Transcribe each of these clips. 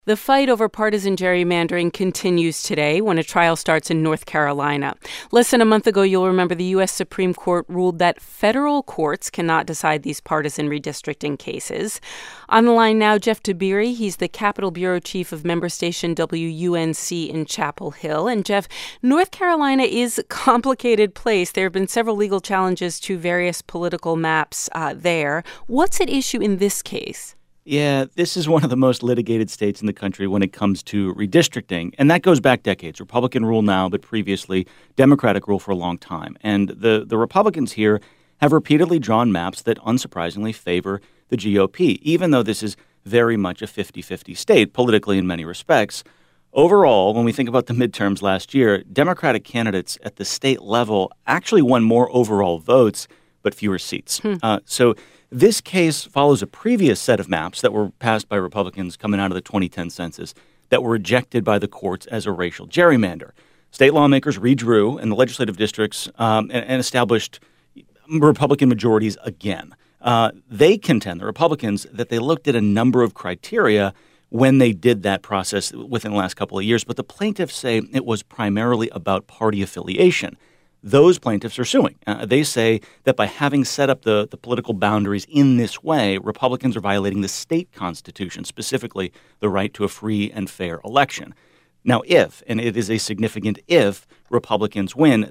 The fight over partisan gerrymandering continues today when a trial starts in North Carolina. Less than a month ago, you'll remember the U.S. Supreme Court ruled that federal courts cannot decide these partisan redistricting cases. On the line now, Jeff Tiberi. He's the Capitol Bureau Chief of member station WUNC in Chapel Hill. And Jeff, North Carolina is a complicated place. There have been several legal challenges to various political maps there. What's at issue in this case? Yeah, this is one of the most litigated states in the country when it comes to redistricting. And that goes back decades. Republican rule now, but previously Democratic rule for a long time. And the Republicans here have repeatedly drawn maps that unsurprisingly favor the GOP, even though this is very much a 50-50 state politically in many respects. Overall, when we think about the midterms last year, Democratic candidates at the state level actually won more overall votes, but fewer seats. So this case follows a previous set of maps that were passed by Republicans coming out of the 2010 census that were rejected by the courts as a racial gerrymander. State lawmakers redrew in the legislative districts and established Republican majorities again. They contend, the Republicans, that they looked at a number of criteria when they did that process within the last couple of years, but the plaintiffs say it was primarily about party affiliation. Those plaintiffs are suing. They say that by having set up the political boundaries in this way, Republicans are violating the state constitution, specifically the right to a free and fair election. Now, if, and it is a significant if, Republicans win,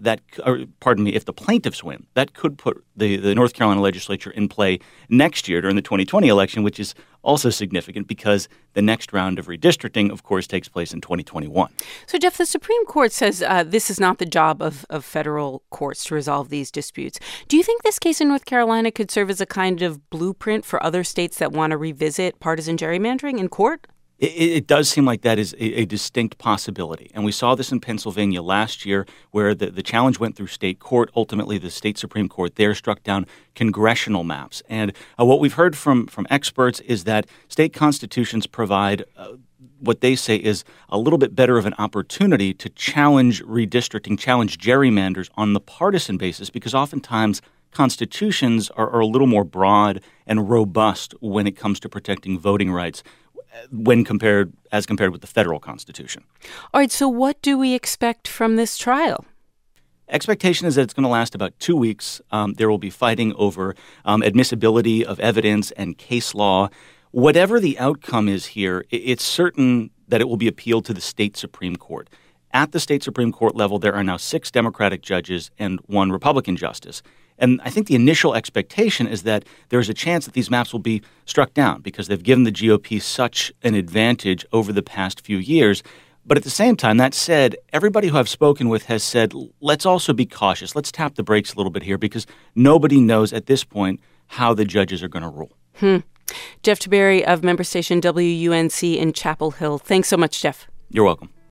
if the plaintiffs win, that could put the North Carolina legislature in play next year during the 2020 election, which is also significant because the next round of redistricting, of course, takes place in 2021. So, Jeff, the Supreme Court says this is not the job of federal courts to resolve these disputes. Do you think this case in North Carolina could serve as a kind of blueprint for other states that want to revisit partisan gerrymandering in court? It does seem like that is a distinct possibility. And we saw this in Pennsylvania last year where the challenge went through state court. Ultimately, the state Supreme Court there struck down congressional maps. And what we've heard from experts is that state constitutions provide what they say is a little bit better of an opportunity to challenge redistricting, challenge gerrymanders on the partisan basis, because oftentimes constitutions are a little more broad and robust when it comes to protecting voting rights when compared with the federal constitution. All right, so what do we expect from this trial? Expectation is that it's going to last about 2 weeks. There will be fighting over admissibility of evidence and case law. Whatever the outcome is here, it's certain that it will be appealed to the state Supreme Court. At the state Supreme Court level, there are now 6 Democratic judges and 1 Republican justice. And I think the initial expectation is that there's a chance that these maps will be struck down because they've given the GOP such an advantage over the past few years. But at the same time, that said, everybody who I've spoken with has said, let's also be cautious. Let's tap the brakes a little bit here because nobody knows at this point how the judges are going to rule. Jeff Tiberi of member station WUNC in Chapel Hill. Thanks so much, Jeff. You're welcome.